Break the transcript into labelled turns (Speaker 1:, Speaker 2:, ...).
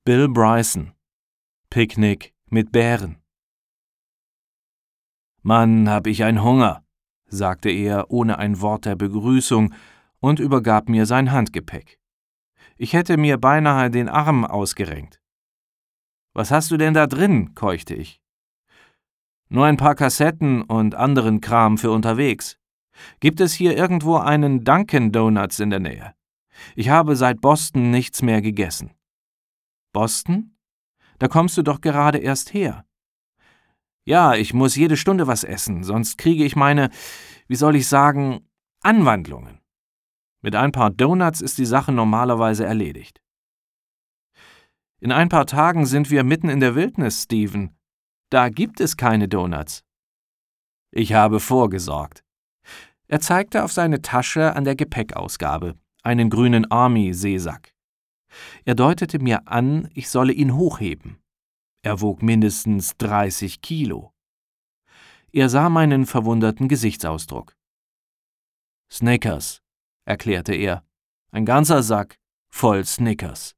Speaker 1: Bill Bryson. Picknick mit Bären. »Mann, hab ich einen Hunger«, sagte er ohne ein Wort der Begrüßung und übergab mir sein Handgepäck. Ich hätte mir beinahe den Arm ausgerenkt. »Was hast du denn da drin?« keuchte ich. »Nur ein paar Kassetten und anderen Kram für unterwegs. Gibt es hier irgendwo einen Dunkin' Donuts in der Nähe? Ich habe seit Boston nichts mehr gegessen.« »Boston? Da kommst du doch gerade erst her.« »Ja, ich muss jede Stunde was essen, sonst kriege ich meine, wie soll ich sagen, Anwandlungen. Mit ein paar Donuts ist die Sache normalerweise erledigt.« »In ein paar Tagen sind wir mitten in der Wildnis, Steven. Da gibt es keine Donuts.« »Ich habe vorgesorgt.« Er zeigte auf seine Tasche an der Gepäckausgabe, einen grünen Army-Seesack. Er deutete mir an, ich solle ihn hochheben. Er wog mindestens 30 Kilo. Er sah meinen verwunderten Gesichtsausdruck. »Snickers«, erklärte er, »ein ganzer Sack voll Snickers.«